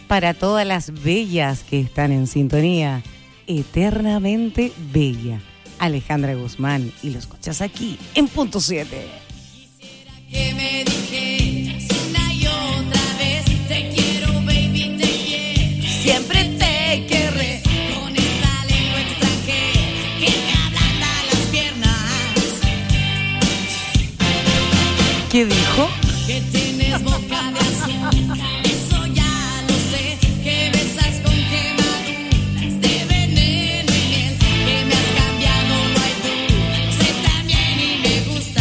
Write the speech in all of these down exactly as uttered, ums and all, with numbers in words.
para todas las bellas que están en sintonía. Eternamente Bella. Alejandra Guzmán y lo escuchas aquí en Punto siete. Quisiera que me dijeras una y otra vez, te quiero, baby, te quiero, siempre te querré, con esa lengua extranjera que me ablanda las piernas. ¿Qué dijo? Que tienes boca de azúcar, eso ya lo sé, que besas con quemaduras de veneno y miel, que me has cambiado, no hay duda, sé también y me gusta,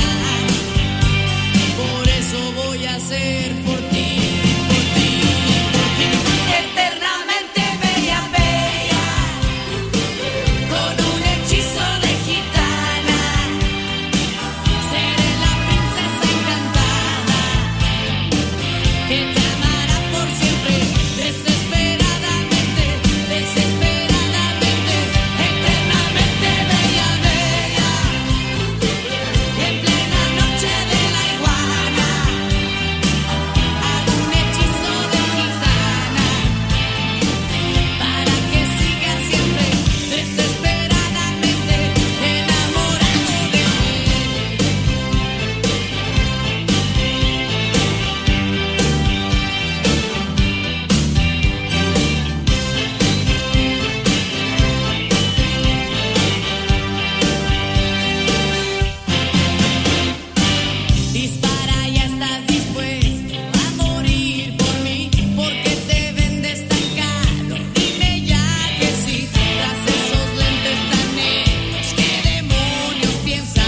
por eso voy a hacer por ti, por ti, por ti, eternamente bella, bella, con un hechizo de gitana, seré la princesa encantada, que te amará por siempre, desesperadamente, desesperadamente, eternamente bella, bella, en plena noche de la iguana, hago un hechizo de gitana, para que sigas siempre, desesperadamente, enamorado de mí. Dispara, ya estás dispuesto a morir por mí, porque te vendes tan caro, dime ya que sí, tras esos lentes tan negros, ¿qué demonios piensas?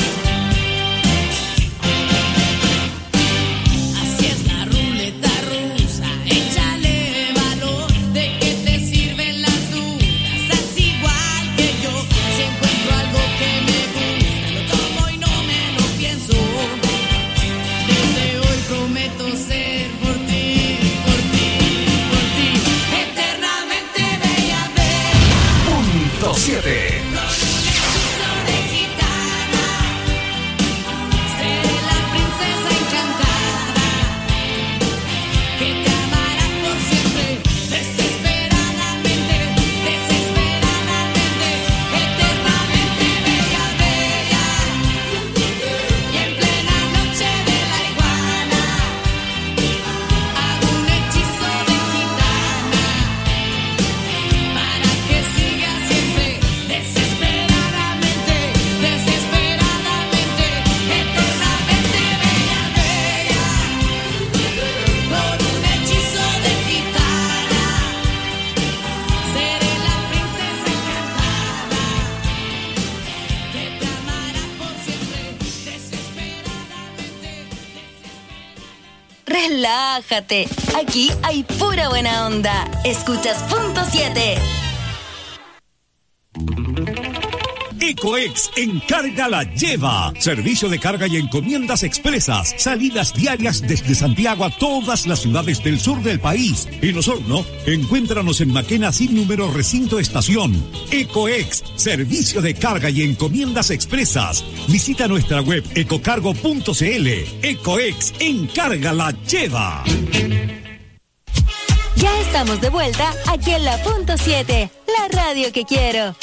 Así es la ruleta rusa, échale valor, de que te sirven las dudas, haz igual que yo, si encuentro algo que me gusta, lo tomo y no me lo pienso, desde hoy prometo ser por ti, por ti, por ti, eternamente bella, bella, Punto siete. hechizo de gitana, seré la princesa encantada, que te amará por siempre, desesperadamente, desesperadamente, eternamente bella, bella, y en plena noche de la iguana, hago un hechizo de gitana, para que sigas siempre, desesperadamente, desesperadamente, eternamente bella, bella, por un hechizo de gitana, seré la princesa encantada, que te amará por siempre, desesperadamente, desesperadamente. Relájate, aquí hay pura buena onda. Escuchas Punto siete. Ecoex Encarga la Lleva. Servicio de carga y encomiendas expresas. Salidas diarias desde Santiago a todas las ciudades del sur del país. En Osorno, encuéntranos en Maquena sin número recinto estación. Ecoex, servicio de carga y encomiendas expresas. Visita nuestra web ecocargo punto cl. Ecoex Encarga la Lleva. Ya estamos de vuelta aquí en la Punto siete, la radio que quiero.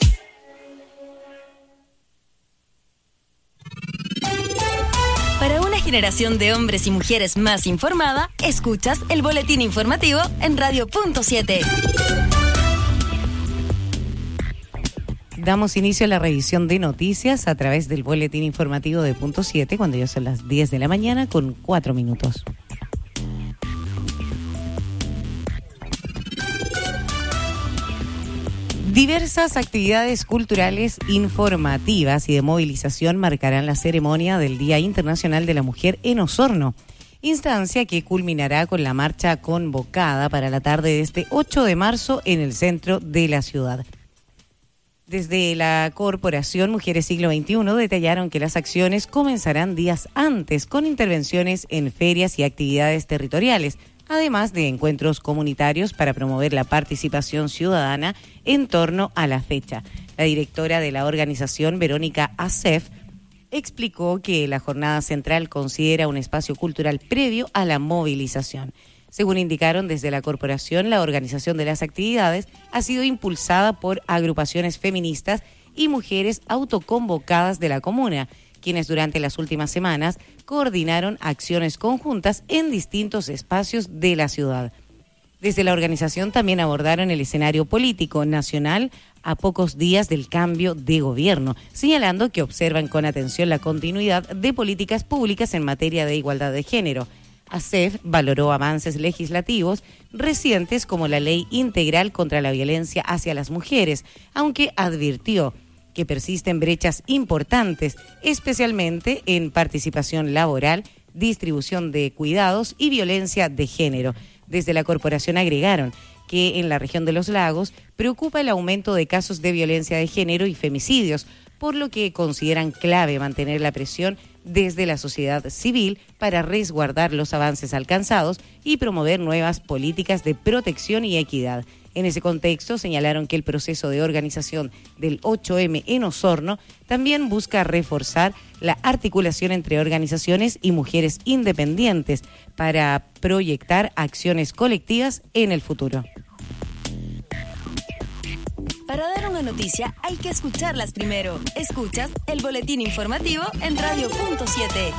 Para una generación de hombres y mujeres más informada, escuchas el boletín informativo en Radio Punto siete. Damos inicio a la revisión de noticias a través del boletín informativo de Punto siete, cuando ya son las diez de la mañana con cuatro minutos. Diversas actividades culturales, informativas y de movilización marcarán la ceremonia del Día Internacional de la Mujer en Osorno, instancia que culminará con la marcha convocada para la tarde de este ocho de marzo en el centro de la ciudad. Desde la Corporación Mujeres Siglo veintiuno detallaron que las acciones comenzarán días antes con intervenciones en ferias y actividades territoriales, además de encuentros comunitarios para promover la participación ciudadana en torno a la fecha. La directora de la organización, Verónica Acef, explicó que la jornada central considera un espacio cultural previo a la movilización. Según indicaron desde la corporación, la organización de las actividades ha sido impulsada por agrupaciones feministas y mujeres autoconvocadas de la comuna, quienes durante las últimas semanas coordinaron acciones conjuntas en distintos espacios de la ciudad. Desde la organización también abordaron el escenario político nacional a pocos días del cambio de gobierno, señalando que observan con atención la continuidad de políticas públicas en materia de igualdad de género. A C E F valoró avances legislativos recientes como la Ley Integral contra la Violencia hacia las Mujeres, aunque advirtió que persisten brechas importantes, especialmente en participación laboral, distribución de cuidados y violencia de género. Desde la corporación agregaron que en la región de los lagos preocupa el aumento de casos de violencia de género y femicidios, por lo que consideran clave mantener la presión desde la sociedad civil para resguardar los avances alcanzados y promover nuevas políticas de protección y equidad. En ese contexto, señalaron que el proceso de organización del ocho eme en Osorno también busca reforzar la articulación entre organizaciones y mujeres independientes para proyectar acciones colectivas en el futuro. Para dar una noticia hay que escucharlas primero. Escuchas el boletín informativo en Radio Punto siete.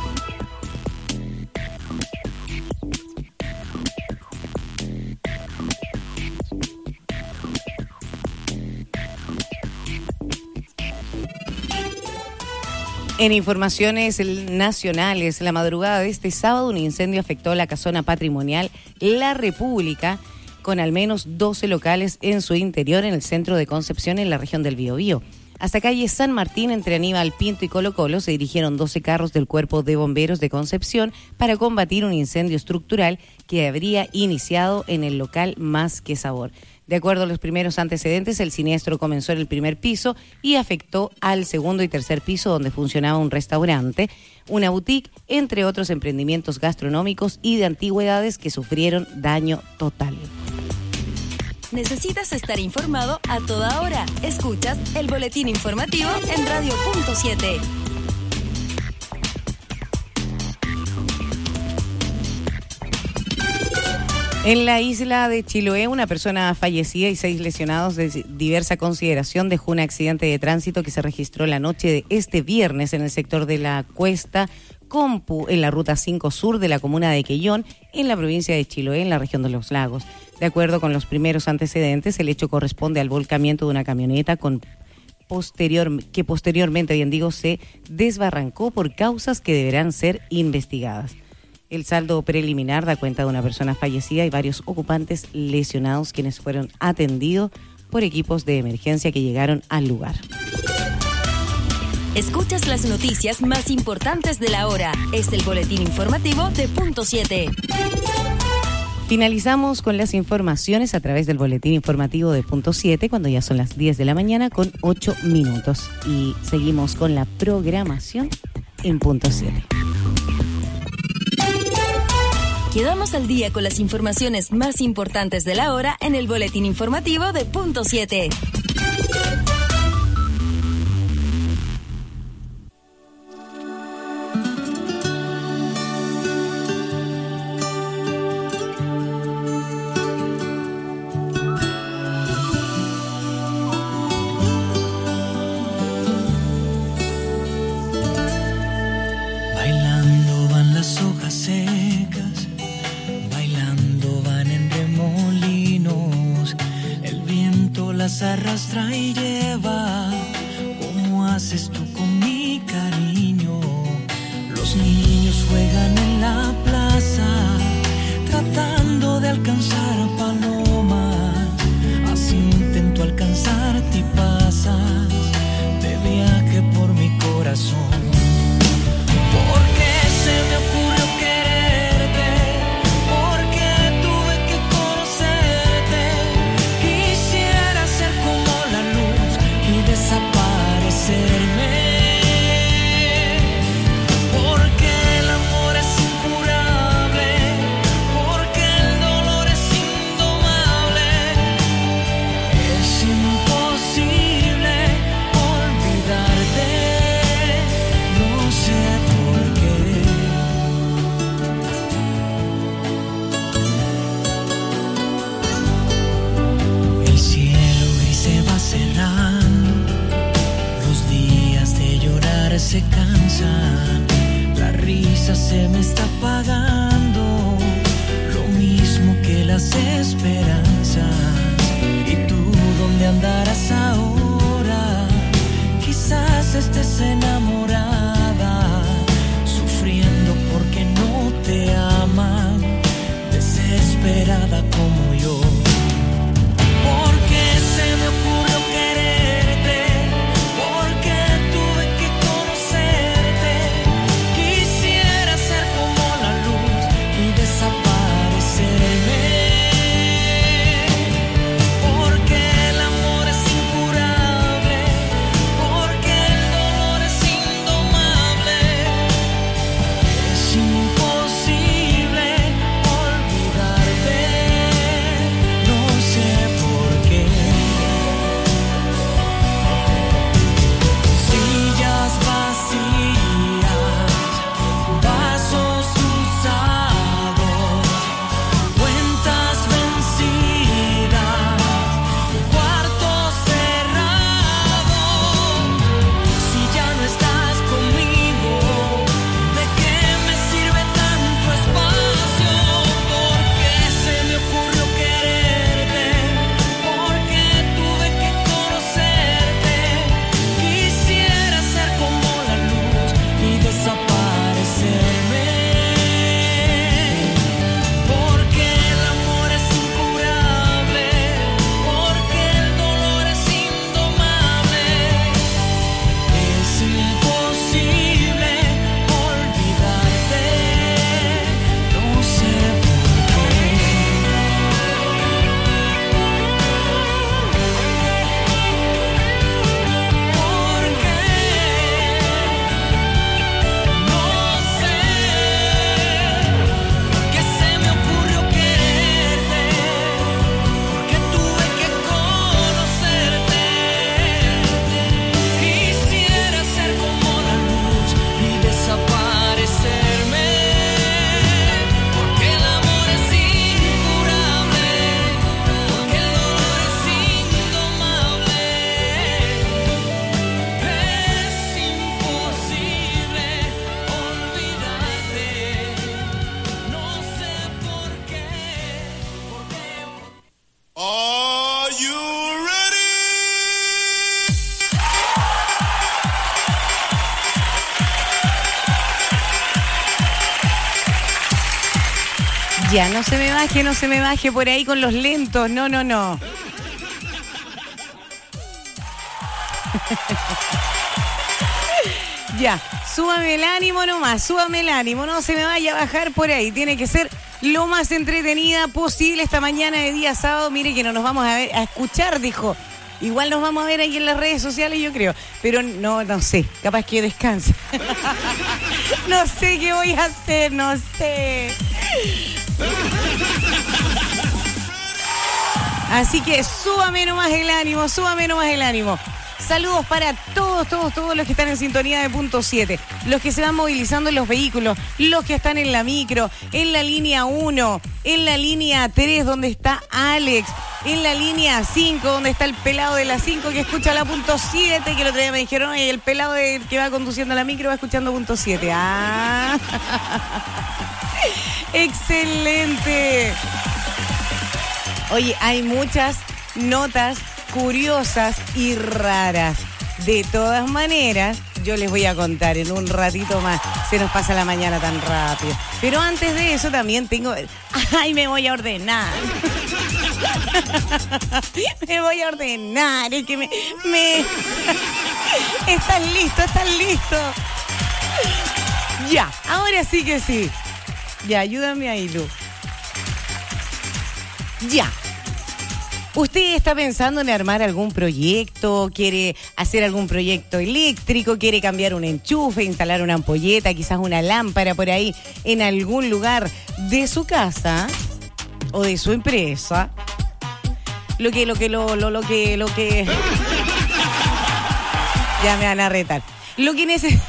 En informaciones nacionales, la madrugada de este sábado un incendio afectó la casona patrimonial La República, con al menos doce locales en su interior en el centro de Concepción, en la región del Biobío. Hasta calle San Martín, entre Aníbal Pinto y Colo Colo, se dirigieron doce carros del Cuerpo de Bomberos de Concepción para combatir un incendio estructural que habría iniciado en el local Más que Sabor. De acuerdo a los primeros antecedentes, el siniestro comenzó en el primer piso y afectó al segundo y tercer piso, donde funcionaba un restaurante, una boutique, entre otros emprendimientos gastronómicos y de antigüedades que sufrieron daño total. Necesitas estar informado a toda hora. Escuchas el boletín informativo en Radio Punto siete. En la isla de Chiloé, una persona fallecida y seis lesionados de diversa consideración dejó un accidente de tránsito que se registró la noche de este viernes en el sector de la Cuesta Compu, en la ruta cinco sur de la comuna de Quellón, en la provincia de Chiloé, en la región de los Lagos. De acuerdo con los primeros antecedentes, el hecho corresponde al volcamiento de una camioneta con posterior, que posteriormente, bien digo, se desbarrancó por causas que deberán ser investigadas. El saldo preliminar da cuenta de una persona fallecida y varios ocupantes lesionados, quienes fueron atendidos por equipos de emergencia que llegaron al lugar. Escuchas las noticias más importantes de la hora. Es el boletín informativo de Punto siete. Finalizamos con las informaciones a través del boletín informativo de Punto siete, cuando ya son las diez de la mañana con ocho minutos. Y seguimos con la programación en Punto siete. Quedamos al día con las informaciones más importantes de la hora en el boletín informativo de Punto siete. Bailando van las hojas secas, bailando van en remolinos, el viento las arrastra y lleva, como haces tú con mi cariño. Los niños juegan en la plaza, tratando de alcanzar a palomas, así intento alcanzarte y pasas de viaje por mi corazón. Porque se me ocurrió quererte, porque tuve que conocerte. Quisiera ser como la luz y desaparecerme. desesperada como yo. Porque se me ocurrió quererte, porque tuve que conocerte. Quisiera ser como la luz y desaparecerme. Porque el amor es incurable, porque el dolor es indomable. Es imposible olvidarte, no sé por qué. Sillas vacías, vasos usados, cuentas vencidas, cuarto cerrado. Si ya no estás conmigo, ¿de qué me sirve tanto espacio? Porque se me ocurrió quererte, porque tuve que conocerte. Quisiera ser como la luz y desaparecerme. Porque el amor es incurable, porque el dolor es indomable. Es imposible olvidarte, no sé por qué. Porque no sé que se me ocurrió quererte, porque tuve que conocerte. Quisiera ser como la luz y desaparecerme. Porque el amor es incurable, porque el dolor es indomable. Es imposible olvidarte, no sé por qué, por qué. Are you ready? Ya, no se me baje, no se me baje por ahí con los lentos. No, no, no. Ya, súbame el ánimo nomás, súbame el ánimo, no se me vaya a bajar por ahí. Tiene que ser lo más entretenida posible esta mañana de día sábado. Mire que no nos vamos a ver, a escuchar, dijo. Igual nos vamos a ver ahí en las redes sociales, yo creo. Pero no, no sé, capaz que descanse. No sé qué voy a hacer, no sé. Así que súbame nomás el ánimo, súbame nomás el ánimo. Saludos para todos, todos, todos los que están en sintonía de punto siete, los que se van movilizando en los vehículos, los que están en la micro, en la línea uno, en la línea tres donde está Alex, en la línea cinco donde está el pelado de la cinco que escucha la punto siete, que el otro día me dijeron, oye, el pelado de, que va conduciendo la micro va escuchando punto siete. Ah, excelente. Oye, hay muchas notas curiosas y raras. De todas maneras, yo les voy a contar en un ratito más. Se nos pasa la mañana tan rápido. Pero antes de eso también tengo... ¡Ay, me voy a ordenar! Me voy a ordenar. Es que me... me... ¿Estás listo? ¿Estás listo? Ya, ahora sí que sí. Ya, ayúdame ahí, Lu. Ya. ¿Usted está pensando en armar algún proyecto? ¿Quiere hacer algún proyecto eléctrico? ¿Quiere cambiar un enchufe, instalar una ampolleta, quizás una lámpara por ahí en algún lugar de su casa o de su empresa? Lo que, lo que, lo, lo, lo que, lo que... Ya me van a retar. Lo que necesita...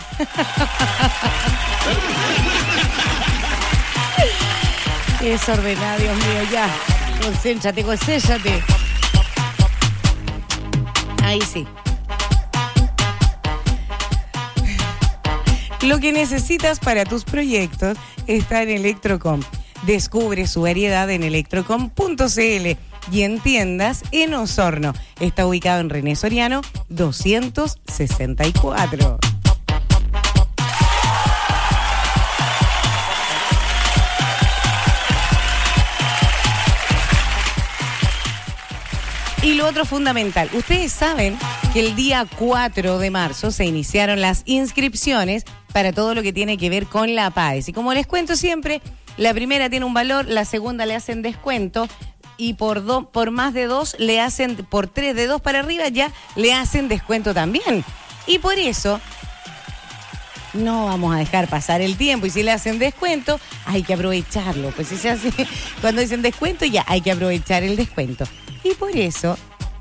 Es ordenada, Dios mío, ya. Concéntrate, concéntrate. Ahí sí. Lo que necesitas para tus proyectos está en Electrocom. Descubre su variedad en electrocom punto c l y en tiendas en Osorno. Está ubicado en René Soriano doscientos sesenta y cuatro. Y lo otro fundamental, ustedes saben que el día cuatro de marzo se iniciaron las inscripciones para todo lo que tiene que ver con la P A E S. Y como les cuento siempre, la primera tiene un valor, la segunda le hacen descuento y por, do, por más de dos le hacen, por tres de dos para arriba ya le hacen descuento también. Y por eso no vamos a dejar pasar el tiempo y si le hacen descuento hay que aprovecharlo. Pues si se hace, cuando dicen descuento ya hay que aprovechar el descuento. Y por eso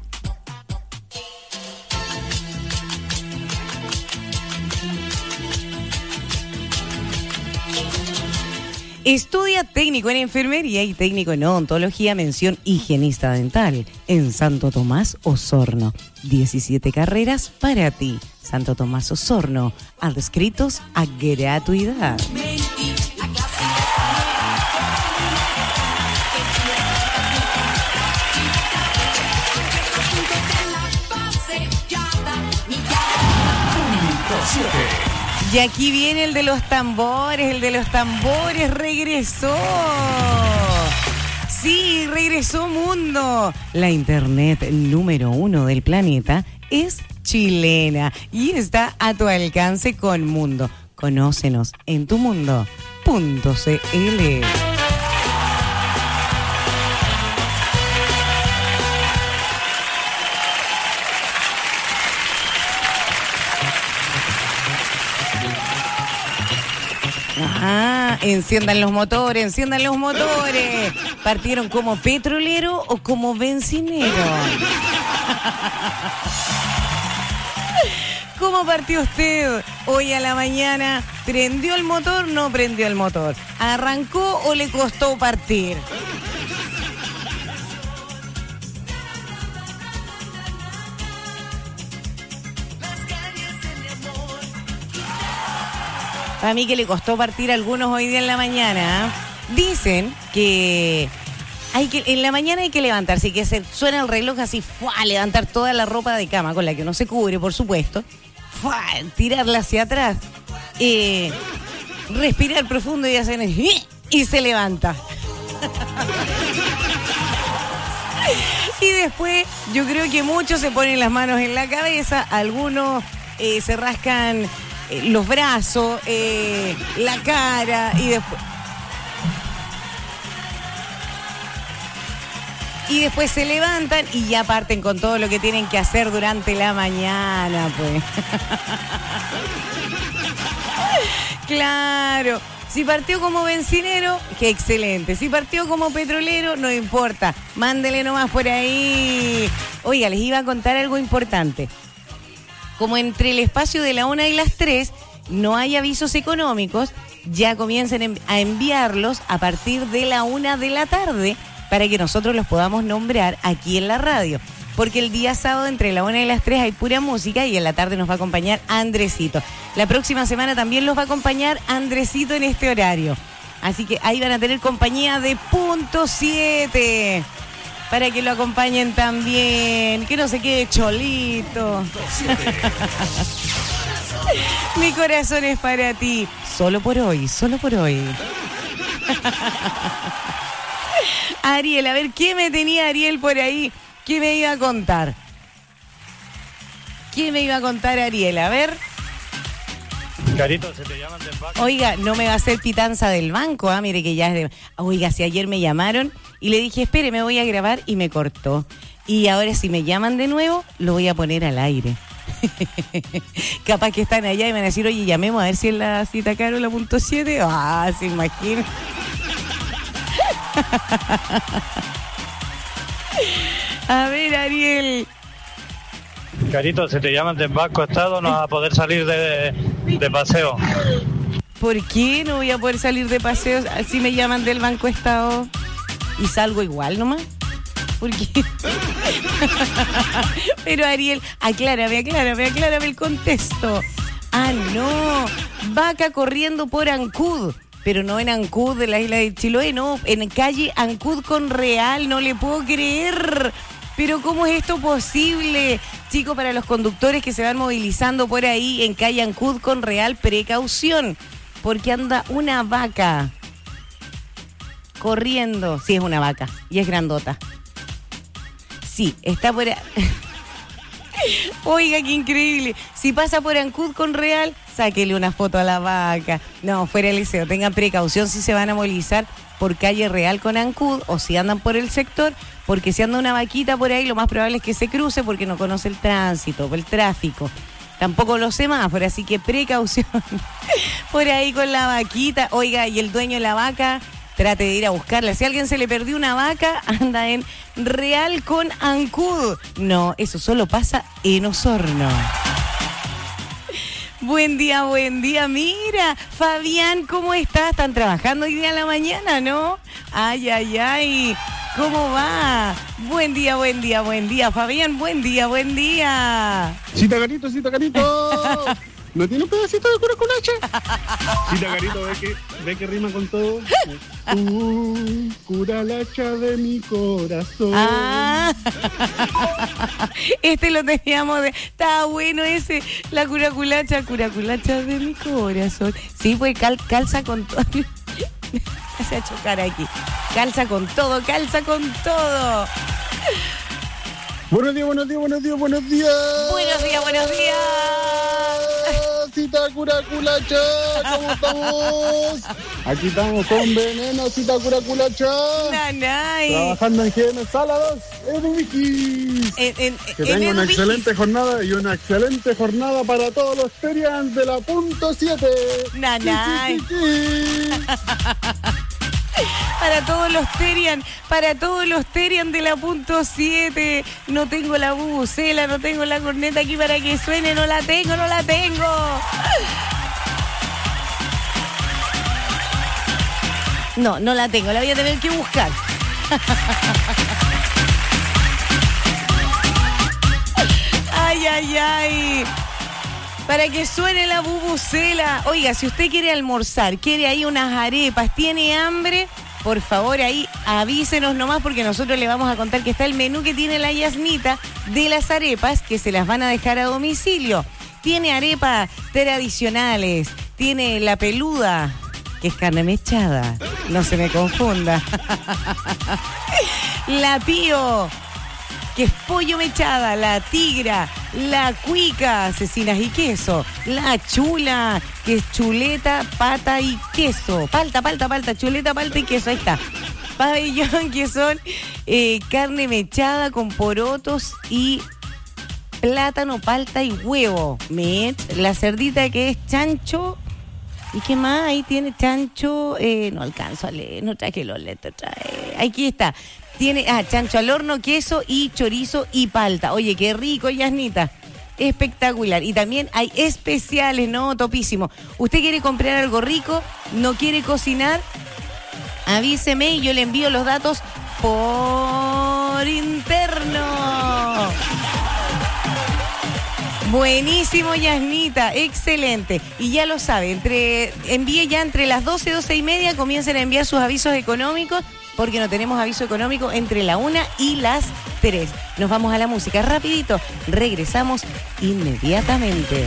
estudia técnico en enfermería y técnico en odontología, mención higienista dental en Santo Tomás Osorno. diecisiete carreras para ti. Santo Tomás Osorno, adscritos a gratuidad. Y aquí viene el de los tambores, el de los tambores regresó. Sí, regresó Mundo. La internet número uno del planeta es chilena y está a tu alcance con Mundo. Conócenos en tu mundo punto c l. Ah, enciendan los motores, enciendan los motores. ¿Partieron como petrolero o como bencinero? ¿Cómo partió usted hoy a la mañana? ¿Prendió el motor? ¿No prendió el motor? ¿Arrancó o le costó partir? Para mí que le costó partir a algunos hoy día en la mañana. Dicen que hay que en la mañana hay que levantarse y que se suena el reloj así, ¡fua!, levantar toda la ropa de cama con la que uno se cubre, por supuesto, ¡fua!, tirarla hacia atrás, eh, respirar profundo y hacer y se levanta. Y después yo creo que muchos se ponen las manos en la cabeza, algunos eh, se rascan eh, los brazos, eh, la cara y después... Y después se levantan y ya parten con todo lo que tienen que hacer durante la mañana, pues. Claro. Si partió como bencinero, qué excelente. Si partió como petrolero, no importa. Mándele nomás por ahí. Oiga, les iba a contar algo importante. Como entre el espacio de la una y las tres no hay avisos económicos, ya comiencen a enviarlos a partir de la una de la tarde para que nosotros los podamos nombrar aquí en la radio. Porque el día sábado entre la una y las tres hay pura música y en la tarde nos va a acompañar Andresito. La próxima semana también los va a acompañar Andresito en este horario. Así que ahí van a tener compañía de Punto siete para que lo acompañen también. Que no se quede cholito. Mi corazón es para ti. Solo por hoy, solo por hoy. Ariel, a ver, ¿qué me tenía Ariel por ahí? ¿Qué me iba a contar? ¿Qué me iba a contar Ariel? A ver. Carito, se te llaman del banco. Oiga, no me va a hacer pitanza del banco, ah, mire que ya es de... Oiga, si ayer me llamaron y le dije, espere, me voy a grabar y me cortó. Y ahora si me llaman de nuevo, lo voy a poner al aire. Capaz que están allá y me van a decir, oye, llamemos a ver si es la cita Carola punto siete. Ah, se imagina. A ver, Ariel. Carito, si te llaman del Banco Estado no vas a poder salir de, de paseo. ¿Por qué no voy a poder salir de paseo si me llaman del Banco Estado? ¿Y salgo igual nomás? ¿Por qué? Pero Ariel, aclárame, aclárame, aclárame el contexto. Ah, no. Vaca corriendo por Ancud. Pero no en Ancud de la isla de Chiloé, no, en calle Ancud con Real, no le puedo creer. Pero ¿cómo es esto posible? Chicos, para los conductores que se van movilizando por ahí en calle Ancud con Real, precaución, porque anda una vaca corriendo. Sí, es una vaca y es grandota. Sí, está por... A... Oiga, qué increíble. Si pasa por Ancud con Real, sáquele una foto a la vaca. No, fuera el liceo. Tengan precaución si se van a movilizar por calle Real con Ancud o si andan por el sector, porque si anda una vaquita por ahí, lo más probable es que se cruce porque no conoce el tránsito, el tráfico. Tampoco los semáforos, así que precaución por ahí con la vaquita. Oiga, y el dueño de la vaca, trate de ir a buscarla. Si a alguien se le perdió una vaca, anda en Real con Ancud. No, eso solo pasa en Osorno. Buen día, buen día. Mira, Fabián, ¿cómo estás? ¿Están trabajando hoy día en la mañana, no? Ay, ay, ay. ¿Cómo va? Buen día, buen día, buen día. Fabián, buen día, buen día. Cita Carito, Cita Carito. ¿No tiene un pedacito de curaculache? Cita Carito, ve que, ve que rima con todo. Uh, curalacha de mi corazón. Ah, este lo teníamos de... Está bueno ese, la curaculacha, curaculacha de mi corazón. Sí, pues cal, calza con todo. Me hace a chocar aquí. Calza con todo, calza con todo. Buenos días, buenos días, buenos días, buenos días. Buenos días, buenos días. Cita curaculacha, ¿cómo estamos? Aquí estamos con veneno, Cita curaculacha. Nanay. Trabajando en G M Saladas, Edubikis. En, en, Que en tenga una Edubikis. excelente jornada y una excelente jornada para todos los Terians de la punto siete. Nanay. Sí, sí, sí, sí. Para todos los Terian, para todos los Terian de la punto siete. No tengo la bubucela, no tengo la corneta aquí para que suene, no la tengo, no la tengo. No, no la tengo, la voy a tener que buscar. Ay, ay, ay. Para que suene la bubucela. Oiga, si usted quiere almorzar, quiere ahí unas arepas, tiene hambre, por favor ahí avísenos nomás porque nosotros le vamos a contar que está el menú que tiene la Yasnita de las arepas que se las van a dejar a domicilio. Tiene arepas tradicionales, tiene la peluda, que es carne mechada, no se me confunda. La pío, que es pollo mechada, la tigra, la cuica, cecinas y queso, la chula, que es chuleta, pata y queso, palta, palta, palta, chuleta, palta y queso, ahí está. Pabellón, que son eh, carne mechada con porotos y plátano, palta y huevo. Mech, la cerdita que es chancho. ¿Y qué más? Ahí tiene chancho, eh, no alcanzo a leer, no traje los letras, trae. Aquí está. Tiene, ah, chancho al horno, queso y chorizo y palta. Oye, qué rico, Yasnita. Espectacular. Y también hay especiales, ¿no? Topísimo. ¿Usted quiere comprar algo rico? ¿No quiere cocinar? Avíseme y yo le envío los datos por interno. Buenísimo, Yasnita, excelente. Y ya lo sabe, entre envíe ya entre las doce y doce y media, comiencen a enviar sus avisos económicos, porque no tenemos aviso económico entre la una y las tres. Nos vamos a la música rapidito, regresamos inmediatamente.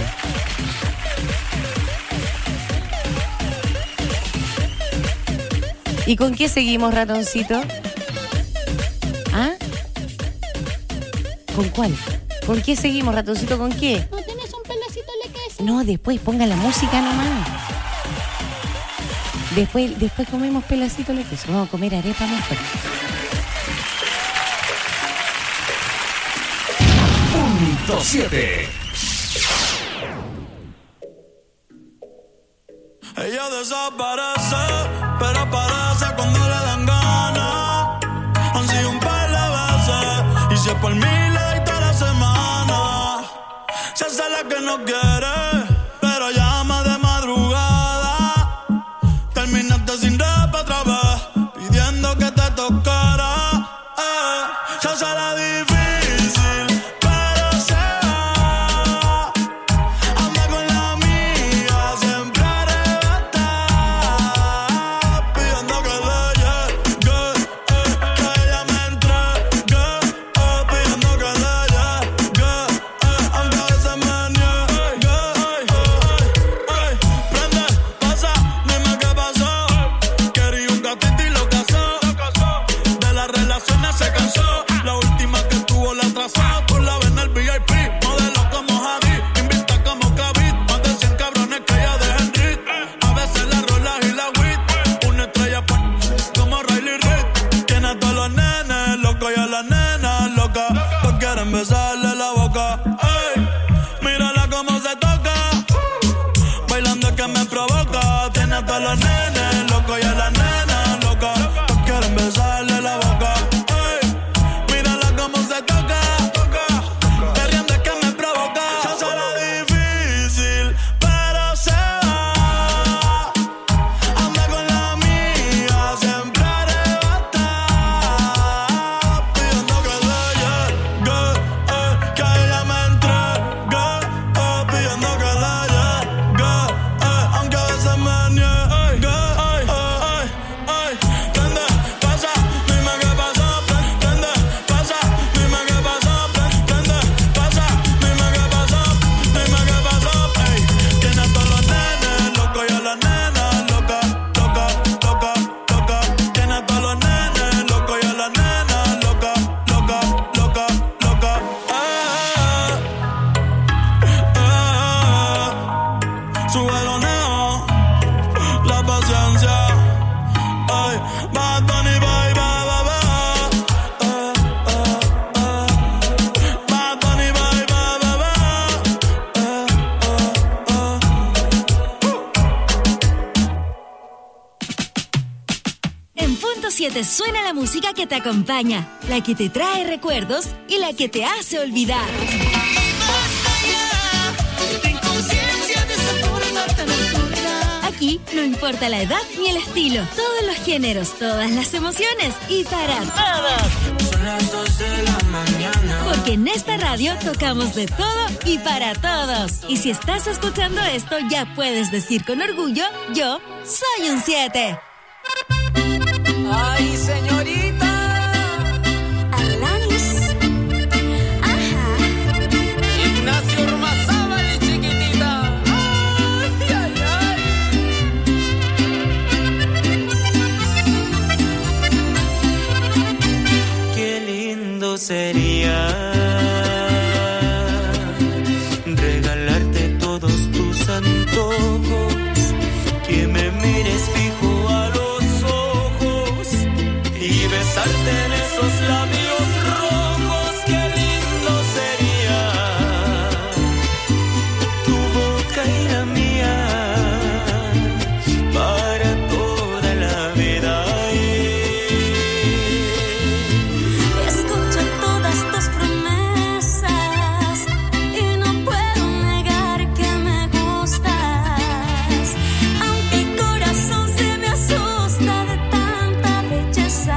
¿Y con qué seguimos, ratoncito? ¿Ah? ¿Con cuál? ¿Con qué seguimos, ratoncito? ¿Con qué? ¿No tienes un pedacito de queso? No, después ponga la música nomás. Después, después comemos pelacito de queso. Vamos a comer arepa mejor. Punto siete. Ella desaparece, pero aparece cuando le dan ganas. Han sido un par de veces, y si es por mí le doy toda la semana. Se hace la que no quiere, pero llama de madrugada. Terminaste sin rap otra vez, pidiendo que te tocara. Eh, se hace la difícil, pero se va. Anda con la amiga, siempre arrebata, pidiendo que le llegue, eh, que ella me entregue, eh, pidiendo que le llegue, eh, aunque a veces me niegue. Ey, ey, prende, pasa, dime qué pasó. Quería un gatito y lo casó. De las relaciones se cansó. La última que tuvo siete suena la música que te acompaña, la que te trae recuerdos y la que te hace olvidar. Aquí no importa la edad ni el estilo, todos los géneros, todas las emociones y para todos. Son las dos de la mañana. Porque en esta radio tocamos de todo y para todos. Y si estás escuchando esto, ya puedes decir con orgullo, yo soy un siete. Ay, señorita. Alanis. Ajá. Ignacio Ormazábal, chiquitita. Ay, ay, ay. Qué lindo sería regalarte todos tus antojos, que me mires fijo a los ojos y besarte en esos labios rojos. Qué lindo sería tu boca y la mía para toda la vida. Escucho todas tus promesas y no puedo negar que me gustas, aunque el corazón se me asusta de tanta belleza.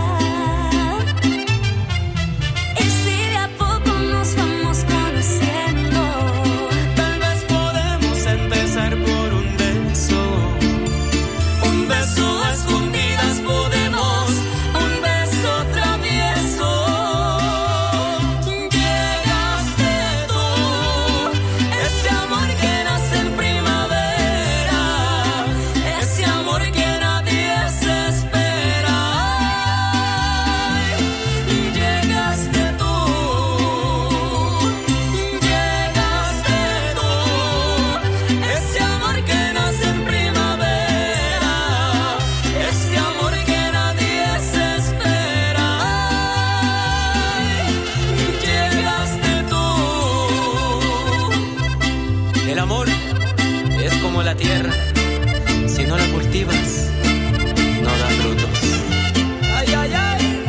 Y si de a poco nos vamos conociendo, Tal vez podemos empezar por un beso, un beso a escondidas podemos, un beso travieso. Llegaste tú, ese amor que nace en primavera, ese amor que nadie se espera. Ay, llegaste tú, llegaste tú, ese amor que nace en primavera, ese amor que nadie se espera. Ay, llegaste tú. El amor es como la tierra, si no la cultivas, no da frutos. Ay, ay, ay.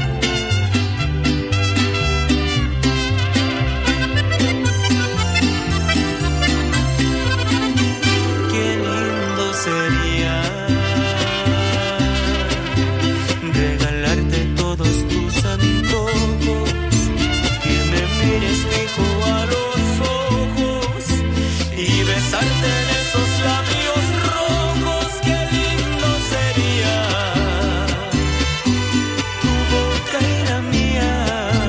Qué lindo sería regalarte todos tus antojos, que me mires fijo a los ojos y besarte en esos labios rojos. Qué lindo sería tu boca y la mía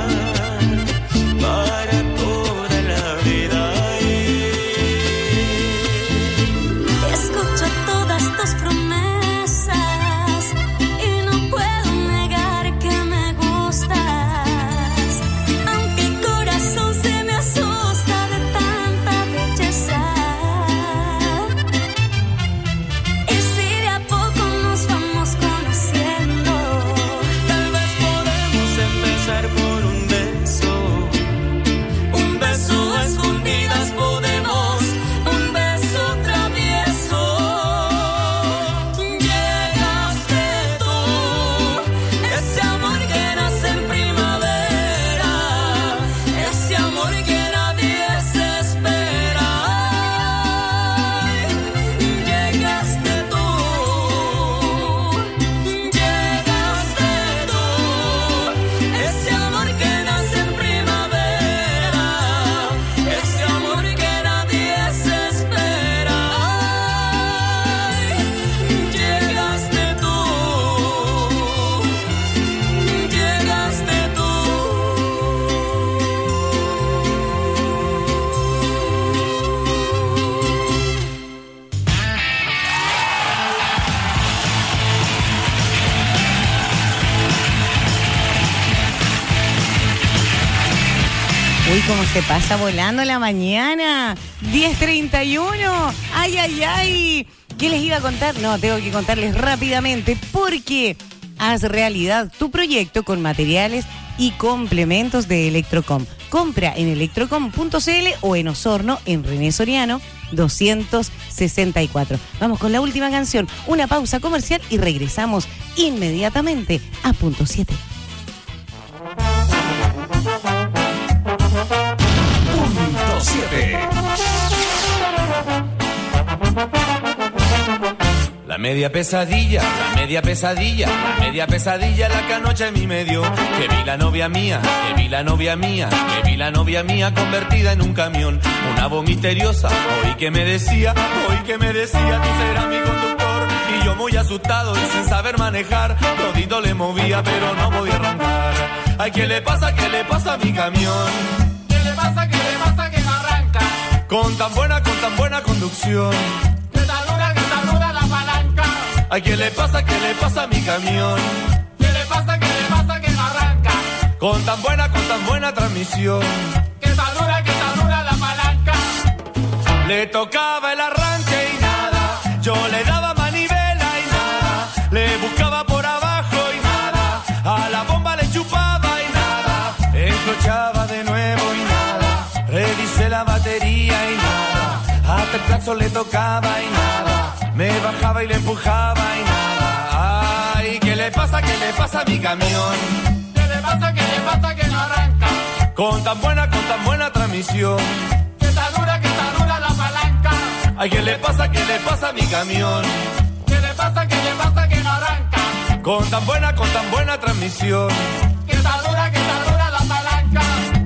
para toda la vida. escucho todas tus promesas y no puedo negar que me gustas, aunque el corazón se me asusta de tanta belleza. Y si de a poco nos vamos conociendo, Tal vez podemos empezar por un beso, un beso a escondidas podemos, un beso travieso. Llegaste tú, ese amor que nace en primavera, ese amor que nadie se espera. Ay, llegaste tú, llegaste tú, ese amor que nace en primavera, ese amor que nadie se espera. Ay, llegaste tú, llegaste tú. Uy, cómo se pasa volando la mañana. diez treinta y uno. Ay, ay, ay. ¿Qué les iba a contar? No, tengo que contarles rápidamente porque haz realidad tu proyecto con materiales y complementos de Electrocom. Compra en electrocom punto c l o en Osorno, en René Soriano, doscientos sesenta y cuatro. Vamos con la última canción, una pausa comercial y regresamos inmediatamente a Punto siete. Punto siete. La media pesadilla, la media pesadilla, la media pesadilla la que anoche a mí me dio. Que vi la novia mía, que vi la novia mía, que vi la novia mía convertida en un camión. Una voz misteriosa, oí que me decía, oí que me decía, tú serás mi conductor. Y yo muy asustado y sin saber manejar, todito le movía pero no podía arrancar. Ay, ¿qué le pasa, qué le pasa a mi camión? ¿Qué le pasa, qué le pasa que no arranca? Con tan buena, con tan buena conducción. Que tan dura, que tan dura la palanca. Ay, ¿qué le pasa, qué le pasa a mi camión? ¿Qué le pasa, qué le pasa que no arranca? Con tan buena, con tan buena transmisión. Que tan dura, que tan dura la palanca. Le tocaba el arranque y nada. Yo le daba manivela y nada. Le buscaba por abajo y nada. A la bomba le chupaba y nada. Encrochaba de nuevo y nada. Revisé la batería y nada. Hasta el claxon le tocaba y nada. Me bajaba y le empujaba y nada. Ay, ¿qué le pasa, qué le pasa a mi camión? ¿Qué le pasa, qué le pasa que no arranca? Con tan buena, con tan buena transmisión. Que está dura, que está dura la palanca. Ay, ¿qué le pasa, qué le pasa a mi camión? ¿Qué le pasa, qué le pasa que no arranca? Con tan buena, con tan buena transmisión. Que está dura, que está dura la palanca.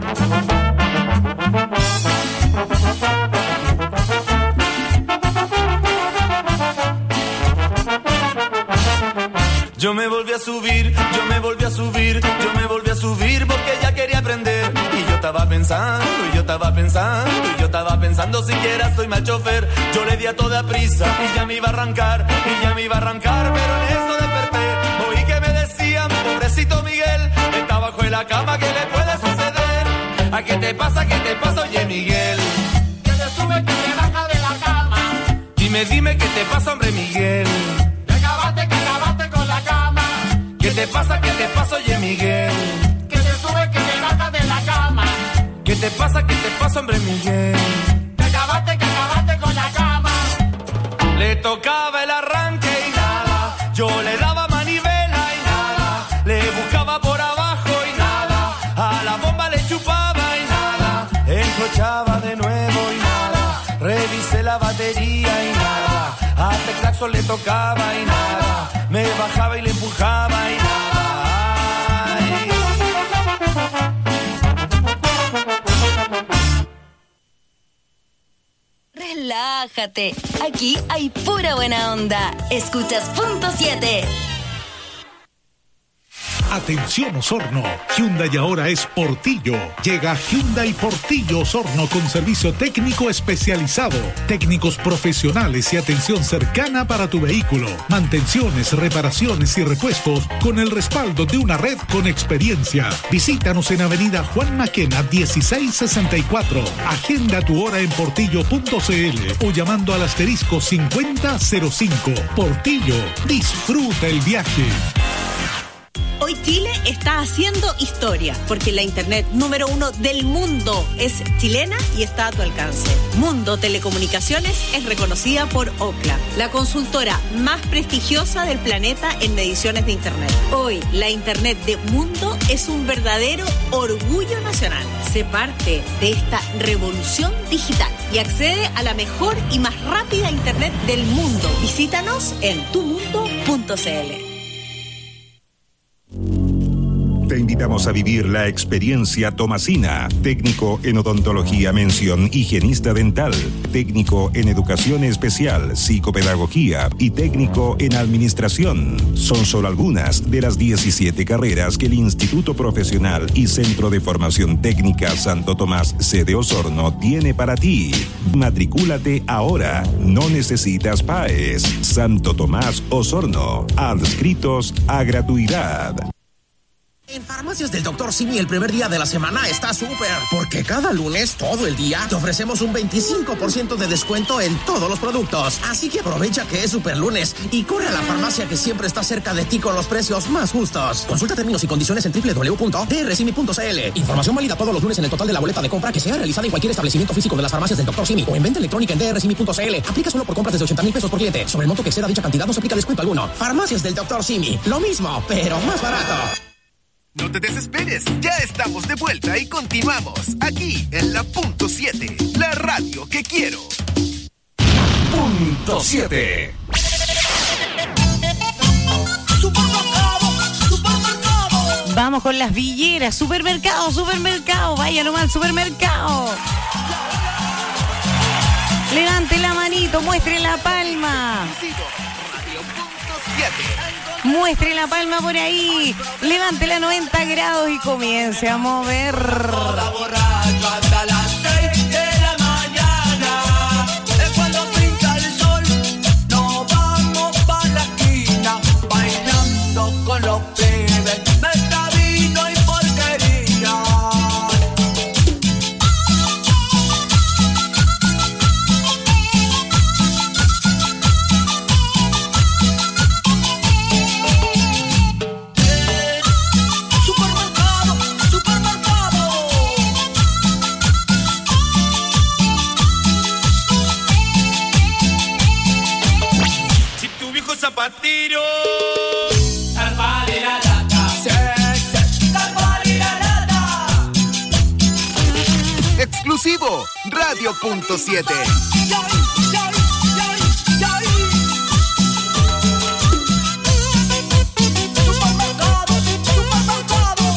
Yo me volví a subir, yo me volví a subir, yo me volví a subir porque ya quería aprender. Y yo estaba pensando, y yo estaba pensando, y yo estaba pensando siquiera soy mal chofer. Yo le di a toda prisa y ya me iba a arrancar, y ya me iba a arrancar, pero en eso desperté. Oí que me decían, pobrecito Miguel, está bajo de la cama, ¿qué le puede suceder? ¿A qué te pasa, qué te pasa, oye Miguel? Que te sube, que te baja de la cama. Dime, dime, ¿qué te pasa, hombre Miguel? Que acabaste, que acabaste con la cama. ¿Qué te pasa, qué te pasa, oye Miguel? Que te sube, que te baja de la cama. ¿Qué te pasa, qué te pasa, hombre Miguel? Que acabaste, que acabaste con la cama. Le tocaba el arranque y nada. Yo le daba manivela y nada. Le buscaba por abajo y nada. A la bomba le chupaba y nada. Encrochaba de nuevo y nada. Revisé la batería y nada. Hasta el claxon le tocaba y nada. Me bajaba y le empujaba y nada. Ay. Relájate, aquí hay pura buena onda. Escuchas Punto siete. Atención Osorno, Hyundai ahora es Portillo. Llega Hyundai Portillo Osorno con servicio técnico especializado, técnicos profesionales y atención cercana para tu vehículo, mantenciones, reparaciones y repuestos con el respaldo de una red con experiencia. Visítanos en Avenida Juan Maquena dieciséis sesenta y cuatro. Agenda tu hora en portillo punto c l o llamando al asterisco cincuenta cero cinco. Portillo, disfruta el viaje. Hoy Chile está haciendo historia, porque la internet número uno del mundo es chilena y está a tu alcance. Mundo Telecomunicaciones es reconocida por Ookla, la consultora más prestigiosa del planeta en mediciones de internet. Hoy, la internet de Mundo es un verdadero orgullo nacional. Sé parte de esta revolución digital y accede a la mejor y más rápida internet del mundo. Visítanos en tu mundo punto c l. Te invitamos a vivir la experiencia Tomasina, técnico en odontología mención higienista dental, técnico en educación especial, psicopedagogía y técnico en administración. Son solo algunas de las diecisiete carreras que el Instituto Profesional y Centro de Formación Técnica Santo Tomás, sede Osorno, tiene para ti. Matricúlate ahora, no necesitas P A E S. Santo Tomás Osorno, adscritos a gratuidad. En Farmacias del doctor Simi el primer día de la semana está súper, porque cada lunes, todo el día, te ofrecemos un veinticinco por ciento de descuento en todos los productos. Así que aprovecha que es super lunes y corre a la farmacia que siempre está cerca de ti con los precios más justos. Consulta términos y condiciones en doble u doble u doble u punto d r simi punto c l. Información válida todos los lunes en el total de la boleta de compra que sea realizada en cualquier establecimiento físico de las farmacias del doctor Simi o en venta electrónica en d r simi punto c l. Aplica solo por compras desde ochenta mil pesos por cliente. Sobre el monto que exceda dicha cantidad no se aplica descuento alguno. Farmacias del doctor Simi. Lo mismo, pero más barato. No te desesperes, ya estamos de vuelta y continuamos aquí en la Punto siete, la radio que quiero. Punto siete. Vamos con las villeras, supermercado, supermercado, vaya nomás al supermercado. Levante la manito, muestre la palma. Muestre la palma por ahí, levante la noventa grados y comience a mover. Hasta las seis de la mañana, es cuando pinta el sol, nos vamos pa' la esquina, bailando con los pibes, meta vino y porquería. Zapatero. Salvar la lata. Sí, sí. Salvar la lata. Exclusivo, Radio Punto siete. Supermercado, supermercado.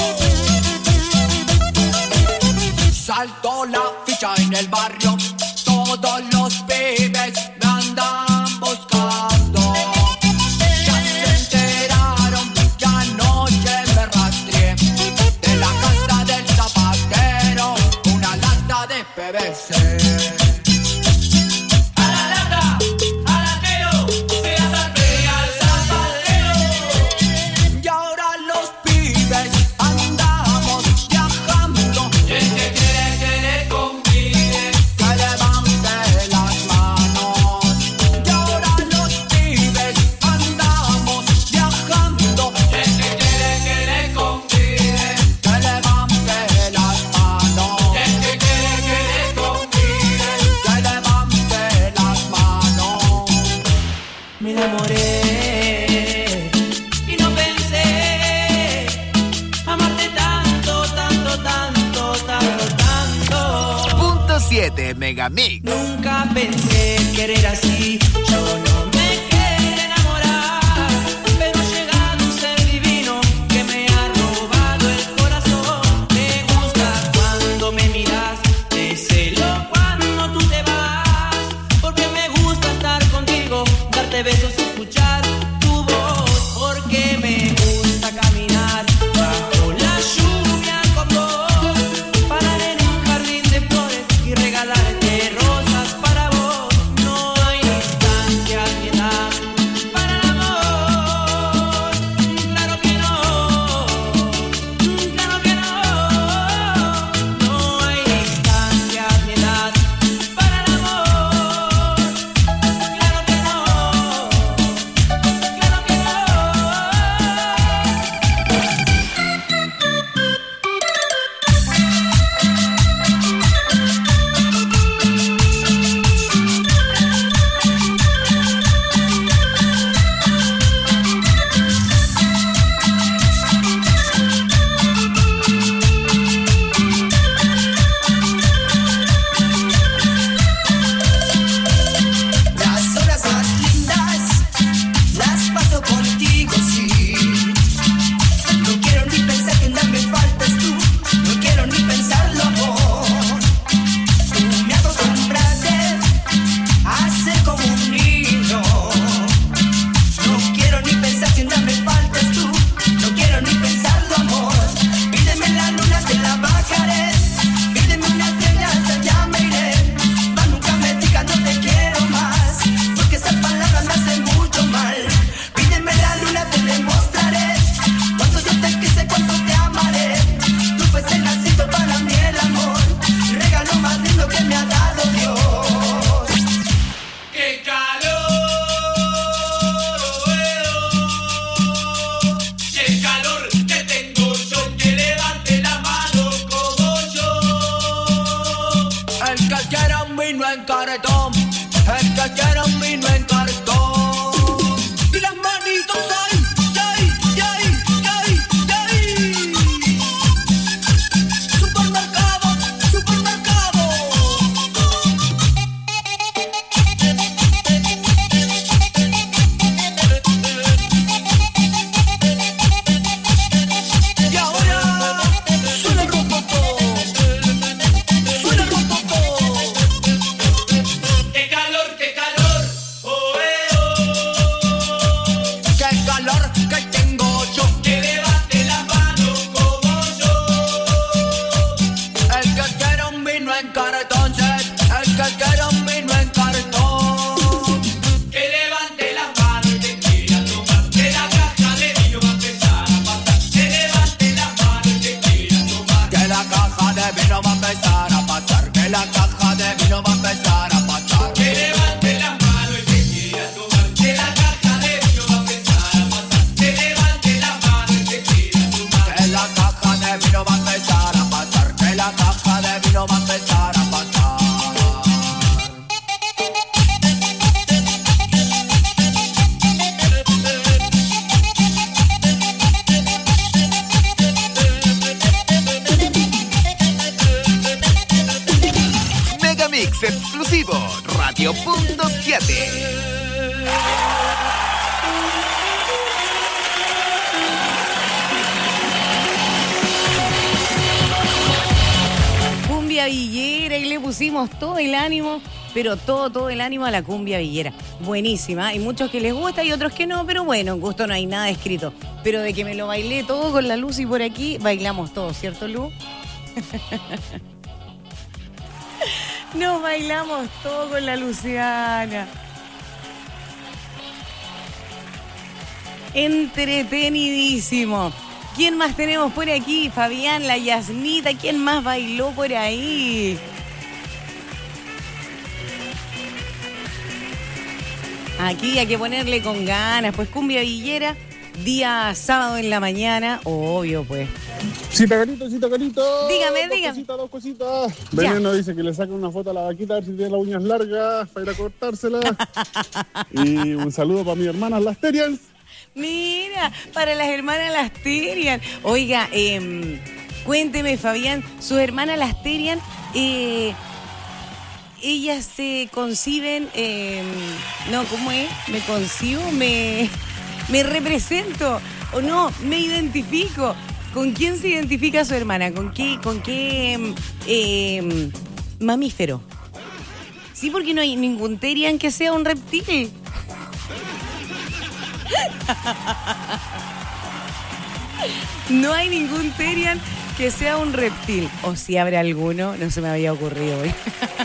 Saltó la ficha en el barrio. Todos los pibes me andan buscando. P V C. A la lata, al latero, se la zarpea al zapatero. Y ahora los pibes andamos viajando. Y el que quiere que le convide, que levante las manos. Y ahora los pibes andamos viajando. Y el que quiere que le convide, que levante las manos. Y el que quiere que me enamoré y no pensé amarte tanto, tanto, tanto, tanto, tanto. Punto siete Megamix. Nunca pensé querer así. Yo no me quería enamorar, pero ha llegado un ser divino que me ha robado el corazón. Me gusta cuando me miras, te celo cuando tú te vas, porque me gusta estar contigo, darte besos y escuchar tu voz, porque me gusta caminar bajo la lluvia con vos, parar en un jardín de flores y regalarte rosas para vos. No hay distancia cartón. El que quiera un vino en cartón. Y las manitos ahí, ahí, ahí, ahí, ahí. Supermercado, supermercado. Y ahora suena el rototo. Suena el rototo. ¡Qué calor, qué calor! ¡Oh, eh, oh! ¡Qué calor que tengo yo! ¡Que levante la mano como yo! El que quiera un vino en cartón, el que quiera un vino en cartón. Que levante la mano y que quiera tomar, que la caja de vino va a empezar a pasar. Que levante la mano y que quiera tomar, que la caja de vino va a empezar a pasar. Que la caja de vino va a empezar a pasar. Que levante la mano y que quiera tomar, que la caja de vino va a empezar a pasar. Que levante la mano y que quiera tomar, que la caja de vino va a empezar a pasar. Que la caja de vino va a empezar a pasar. Megamix exclusivo, Radio Punto siete. Cumbia villera, y le pusimos todo el ánimo, pero todo, todo el ánimo a la cumbia villera. Buenísima, hay muchos que les gusta y otros que no, pero bueno, en gusto no hay nada escrito. Pero de que me lo bailé todo con la Lucy por aquí, bailamos todo, ¿cierto, Lu? Nos bailamos todo con la Luciana. Entretenidísimo. ¿Quién más tenemos por aquí? Fabián, la Yasnita. ¿Quién más bailó por ahí? Aquí hay que ponerle con ganas. Pues cumbia villera, día sábado en la mañana. Obvio, pues. Cita carito, cita carito. Dígame, dos dígame. Cositas, dos cositas. Veneno dice que le saque una foto a la vaquita a ver si tiene las uñas largas para ir a cortársela. Y un saludo para mis hermanas las Terians. Mira, para las hermanas Lasterian. Oiga, eh, cuénteme, Fabián, sus hermanas Lasterian, eh, ellas se conciben, eh, no, ¿cómo es? Me concibo, me, me represento, o no, me identifico. ¿Con quién se identifica su hermana? ¿Con qué, con qué eh, mamífero? Sí, porque no hay ningún Terian que sea un reptil. No hay ningún Terian que sea un reptil. O si habrá alguno, no se me había ocurrido hoy.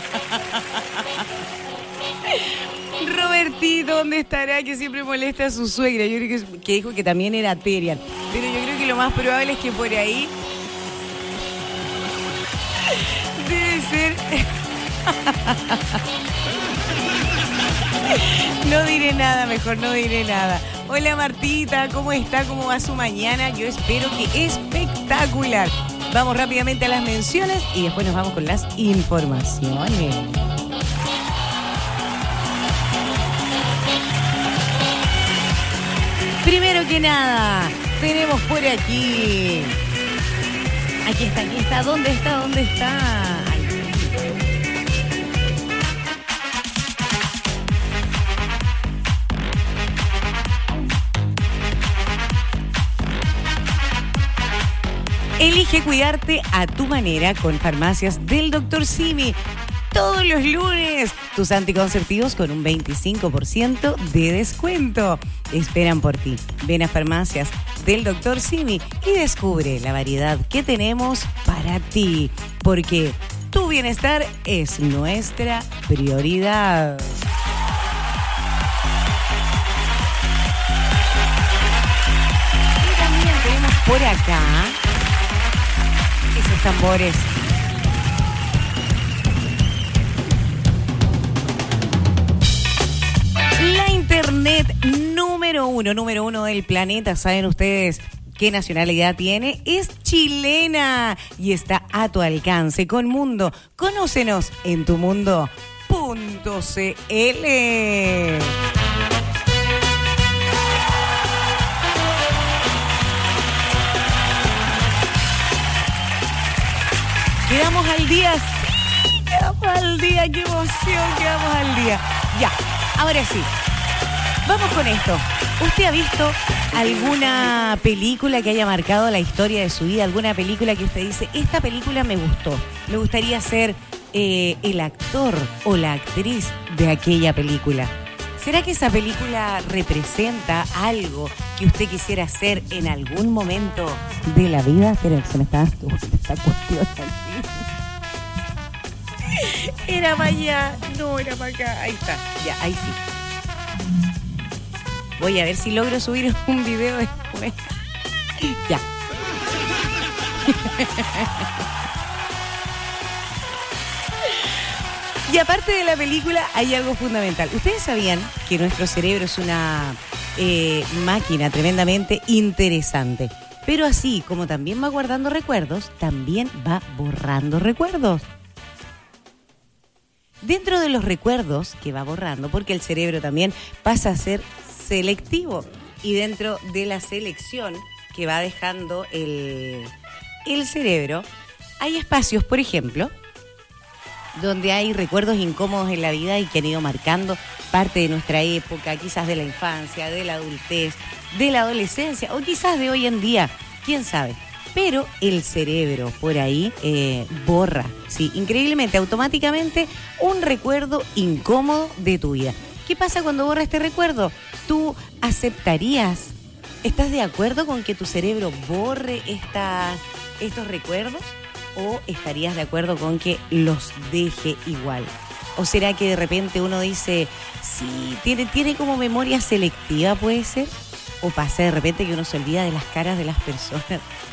Robertito, ¿dónde estará? Que siempre molesta a su suegra. Yo creo que, que dijo que también era Terian. Pero yo creo que lo más probable es que por ahí debe ser. No diré nada, mejor no diré nada. Hola Martita, ¿cómo está? ¿Cómo va su mañana? Yo espero que espectacular. Vamos rápidamente a las menciones y después nos vamos con las informaciones. Primero que nada, tenemos por aquí. Aquí está, aquí está. ¿Dónde está? ¿Dónde está? Elige cuidarte a tu manera con Farmacias del doctor Simi. Todos los lunes, tus anticonceptivos con un veinticinco por ciento de descuento. Esperan por ti. Ven a Farmacias del doctor Simi y descubre la variedad que tenemos para ti. Porque tu bienestar es nuestra prioridad. Y también tenemos por acá esos tambores. La internet número uno, número uno del planeta, ¿saben ustedes qué nacionalidad tiene? Es chilena y está a tu alcance con Mundo. Conócenos en tu mundo punto punto c l. Quedamos al día, sí, quedamos al día, qué emoción, quedamos al día. Ya, ahora sí, vamos con esto. ¿Usted ha visto alguna película que haya marcado la historia de su vida? ¿Alguna película que usted dice, esta película me gustó? Me gustaría ser eh, el actor o la actriz de aquella película. ¿Será que esa película representa algo que usted quisiera hacer en algún momento de la vida? Espera, se me está dando esta cuestión aquí. Era para allá, no, era para acá. Ahí está, ya, ahí sí. Voy a ver si logro subir un video después. Ya. Y aparte de la película, hay algo fundamental. ¿Ustedes sabían que nuestro cerebro es una eh, máquina tremendamente interesante? Pero así como también va guardando recuerdos, también va borrando recuerdos. Dentro de los recuerdos que va borrando, porque el cerebro también pasa a ser selectivo, y dentro de la selección que va dejando el, el cerebro, hay espacios, por ejemplo, donde hay recuerdos incómodos en la vida y que han ido marcando parte de nuestra época, quizás de la infancia, de la adultez, de la adolescencia o quizás de hoy en día, quién sabe. Pero el cerebro por ahí eh, borra, sí, increíblemente, automáticamente, un recuerdo incómodo de tu vida. ¿Qué pasa cuando borra este recuerdo? ¿Tú aceptarías, estás de acuerdo con que tu cerebro borre estas, estos recuerdos? ¿O estarías de acuerdo con que los deje igual? ¿O será que de repente uno dice, sí, tiene, tiene como memoria selectiva, puede ser? ¿O pasa de repente que uno se olvida de las caras de las personas?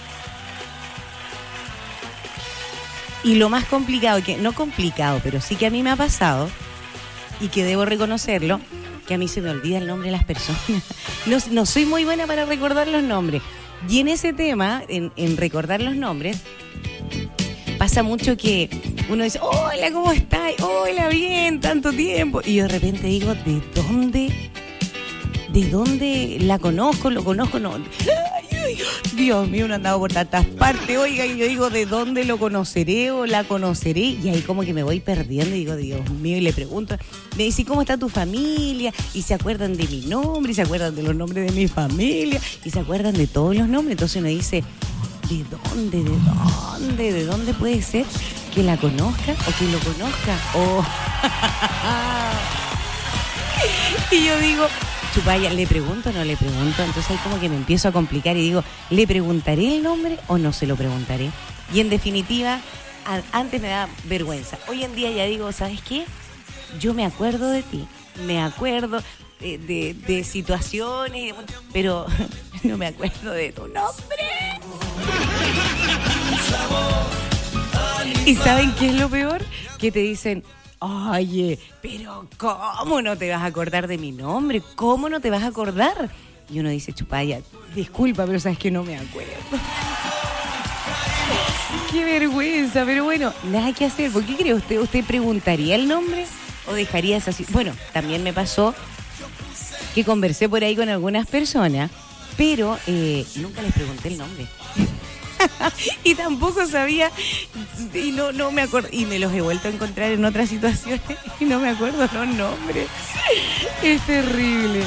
Y lo más complicado, que no complicado, pero sí que a mí me ha pasado, y que debo reconocerlo, que a mí se me olvida el nombre de las personas. No, no soy muy buena para recordar los nombres. Y en ese tema, en, en recordar los nombres, pasa mucho que uno dice, hola, ¿cómo estás? Hola, bien, tanto tiempo. Y yo de repente digo, ¿de dónde? ¿De dónde la conozco? ¿Lo conozco? No. Dios mío, uno ha andado por tantas partes, oiga, y yo digo, ¿de dónde lo conoceré o la conoceré? Y ahí como que me voy perdiendo y digo, Dios mío, y le pregunto, me dice, ¿cómo está tu familia? Y se acuerdan de mi nombre, y se acuerdan de los nombres de mi familia, y se acuerdan de todos los nombres. Entonces uno dice, ¿de dónde? ¿De dónde? ¿De dónde puede ser que la conozca o que lo conozca? Oh. Y yo digo, chupaya, ¿le pregunto o no le pregunto? Entonces ahí como que me empiezo a complicar y digo, ¿le preguntaré el nombre o no se lo preguntaré? Y en definitiva, a, antes me da vergüenza. Hoy en día ya digo, ¿sabes qué? Yo me acuerdo de ti, me acuerdo de, de, de situaciones, pero no me acuerdo de tu nombre. ¿Y saben qué es lo peor? Que te dicen, oye, pero ¿cómo no te vas a acordar de mi nombre? ¿Cómo no te vas a acordar? Y uno dice, chupaya, disculpa, pero sabes que no me acuerdo. Qué vergüenza, pero bueno, nada que hacer. ¿Por qué cree usted? ¿Usted preguntaría el nombre o dejaría esa situación? Bueno, también me pasó que conversé por ahí con algunas personas, pero eh, nunca les pregunté el nombre. Y tampoco sabía, y no, no me acuerdo, y me los he vuelto a encontrar en otras situaciones y no me acuerdo los nombres. Es terrible.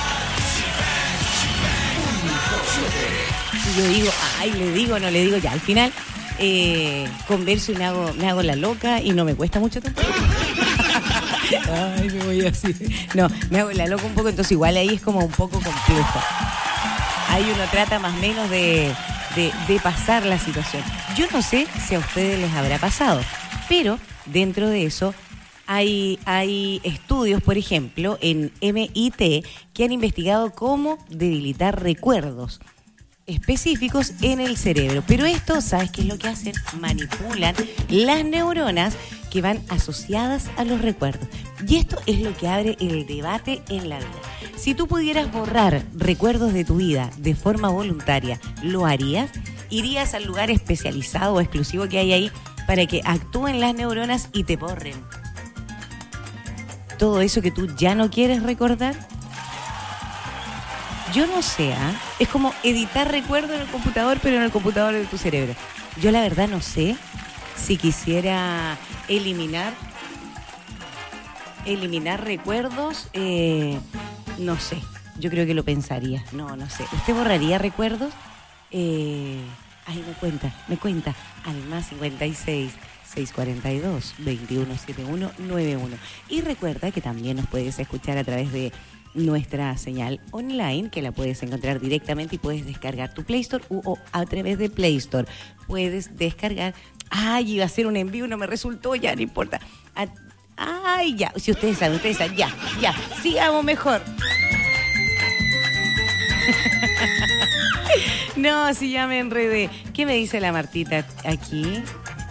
Y yo digo, ay, le digo, no le digo, ya al final eh, converso y me hago, me hago la loca y no me cuesta mucho tampoco. Ay, me voy así. No, me hago la loca un poco, entonces igual ahí es como un poco complejo. Ahí uno trata más o menos de, de, de pasar la situación. Yo no sé si a ustedes les habrá pasado, pero dentro de eso hay, hay estudios, por ejemplo, en M I T que han investigado cómo debilitar recuerdos específicos en el cerebro. Pero esto, ¿sabes qué es lo que hacen? Manipulan las neuronas que van asociadas a los recuerdos. Y esto es lo que abre el debate en la vida. Si tú pudieras borrar recuerdos de tu vida de forma voluntaria, ¿lo harías? ¿Irías al lugar especializado o exclusivo que hay ahí para que actúen las neuronas y te borren todo eso que tú ya no quieres recordar? Yo no sé, ¿ah? Es como editar recuerdos en el computador, pero en el computador de tu cerebro. Yo la verdad no sé si quisiera eliminar, eliminar recuerdos, eh, no sé. Yo creo que lo pensaría. No, no sé. ¿Usted borraría recuerdos? Eh, ay, me cuenta, me cuenta. Al más cincuenta y seis, seiscientos cuarenta y dos, veintiuno setenta y uno noventa y uno. Y recuerda que también nos puedes escuchar a través de nuestra señal online, que la puedes encontrar directamente y puedes descargar tu Play Store u, o a través de Play Store. Puedes descargar. Ay, iba a hacer un envío, no me resultó, ya no importa. A, ay, ya. Si ustedes saben, ustedes saben, ya, ya. Sigamos mejor. No, si ya me enredé. ¿Qué me dice la Martita aquí?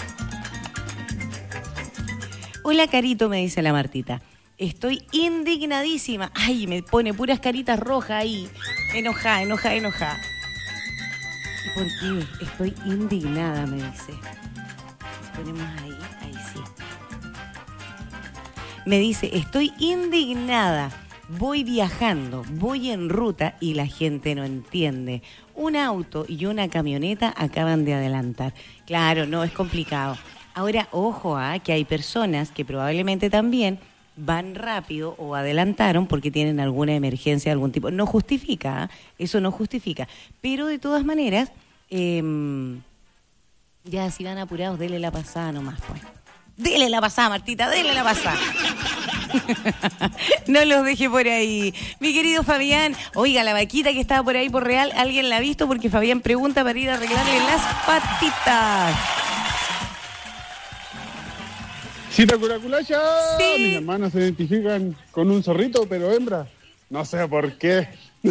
Hola, Carito, me dice la Martita. Estoy indignadísima. Ay, me pone puras caritas rojas ahí. Enojada, enojada, enojada. ¿Y por qué? Estoy indignada, me dice. Si ponemos ahí, ahí sí. Me dice, estoy indignada. Voy viajando, voy en ruta y la gente no entiende. Un auto y una camioneta acaban de adelantar. Claro, no, es complicado. Ahora, ojo, ¿eh? Que hay personas que probablemente también van rápido o adelantaron porque tienen alguna emergencia de algún tipo. No justifica, ¿eh? Eso no justifica. Pero de todas maneras, eh, ya si van apurados, dele la pasada nomás, pues. Dele la pasada, Martita, dele la pasada. No los deje por ahí. Mi querido Fabián, oiga, la vaquita que estaba por ahí por Real, ¿alguien la ha visto? Porque Fabián pregunta para ir a arreglarle las patitas. Cita Curaculacha. Sí. Mis hermanas se identifican con un zorrito, pero hembra. No sé por qué.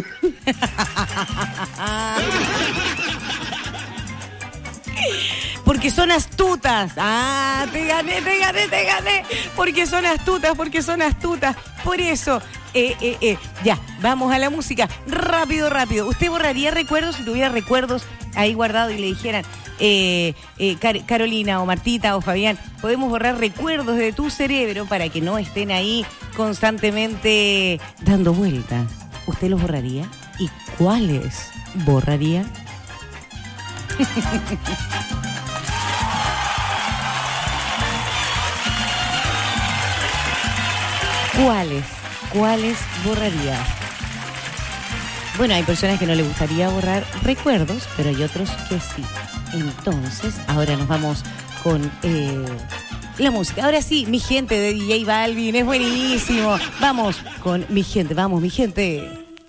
Porque son astutas. Ah, te gané, te gané, te gané. Porque son astutas, porque son astutas. Por eso, eh, eh, eh. ya, vamos a la música. Rápido, rápido. ¿Usted borraría recuerdos si tuviera recuerdos ahí guardados y le dijeran, eh, eh, Car- Carolina o Martita o Fabián, podemos borrar recuerdos de tu cerebro para que no estén ahí constantemente dando vueltas? ¿Usted los borraría? ¿Y cuáles borraría? ¿Cuáles? ¿Cuáles borraría? Bueno, hay personas que no les gustaría borrar recuerdos, pero hay otros que sí. Entonces, ahora nos vamos con eh, la música. Ahora sí, Mi Gente de D J Balvin, es buenísimo. Vamos con Mi Gente, vamos, Mi Gente.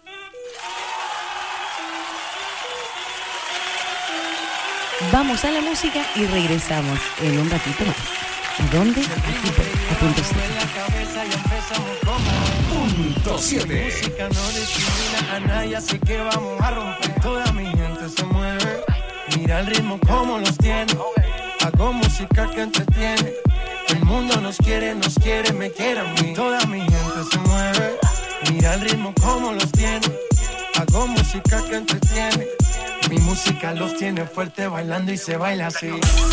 Vamos a la música y regresamos en un ratito más. ¿A dónde? Aquí por a punto Punto siete. Música no discrimina a nadie, así que vamos a romper. Toda mi gente se mueve. Mira el ritmo como los tiene. Hago música que entretiene. El mundo nos quiere, nos quiere, me quiere a mí. Toda mi gente se mueve. Mira el ritmo como los tiene. Hago música que entretiene. Mi música los tiene fuerte bailando y se baila así.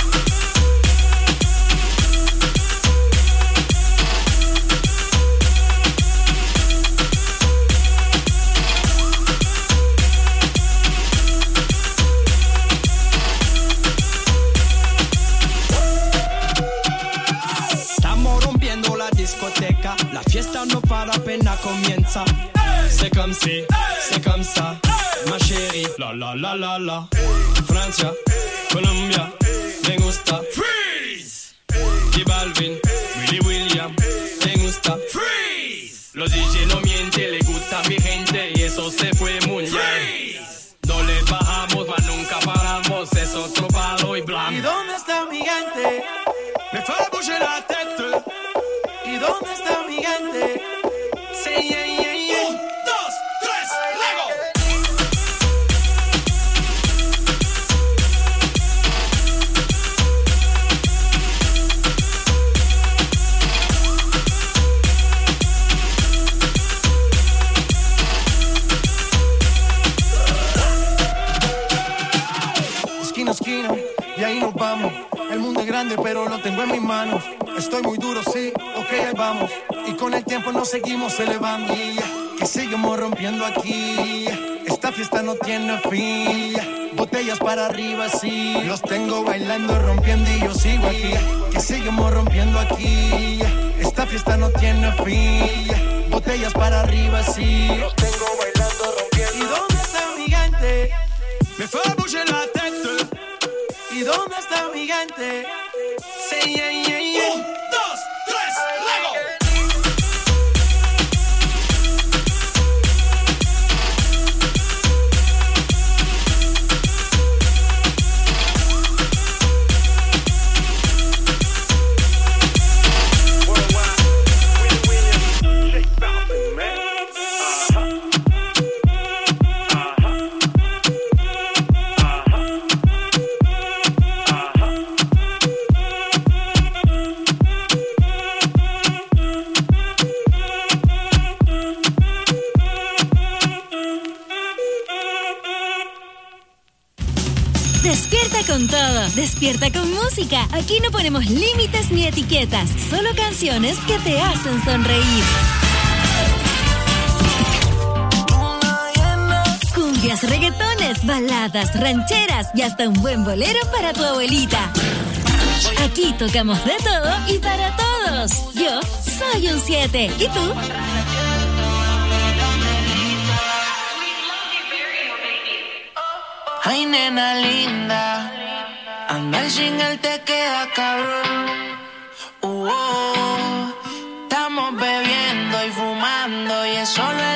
Estamos rompiendo la discoteca, la fiesta no para, apenas comienza. C'est comme si, c'est comme ça, ma chérie. La la la la la. Francia, Colombia, me gusta. Freeze. J Balvin, Willy William, me gusta. Freeze. Los D J no mienten, le gusta mi gente y eso se fue muy bien. No le bajamos, mas nunca paramos, es otro palo y blanco. ¿Y dónde está mi gente? Me fue a bouger la tête. ¿Y dónde está mi gente? Sí, yeah, yeah, yeah. Un, dos, tres, luego. Esquina, esquina, y ahí nos vamos. El El mundo es grande, pero lo tengo en mis manos. Estoy muy duro, sí, ok, ahí vamos. Y con el tiempo nos seguimos elevando. Que seguimos rompiendo aquí. Esta fiesta no tiene fin. Botellas para arriba, sí. Los tengo bailando, rompiendo y yo sigo aquí. Que seguimos rompiendo aquí. Esta fiesta no tiene fin. Botellas para arriba, sí. Los tengo bailando, rompiendo. ¿Y dónde está mi gente? Me fue a bouger la tête. ¿Y dónde está mi gente? Say yeah, yeah, yeah. Un, dos, tres, luego. Despierta con todo, despierta con música. Aquí no ponemos límites ni etiquetas, solo canciones que te hacen sonreír. Cumbias, reggaetones, baladas, rancheras y hasta un buen bolero para tu abuelita. Aquí tocamos de todo y para todos. Yo soy un siete. ¿Y tú? Ay, nena linda, andar sin él te queda cabrón. Uh, oh, estamos bebiendo y fumando y eso le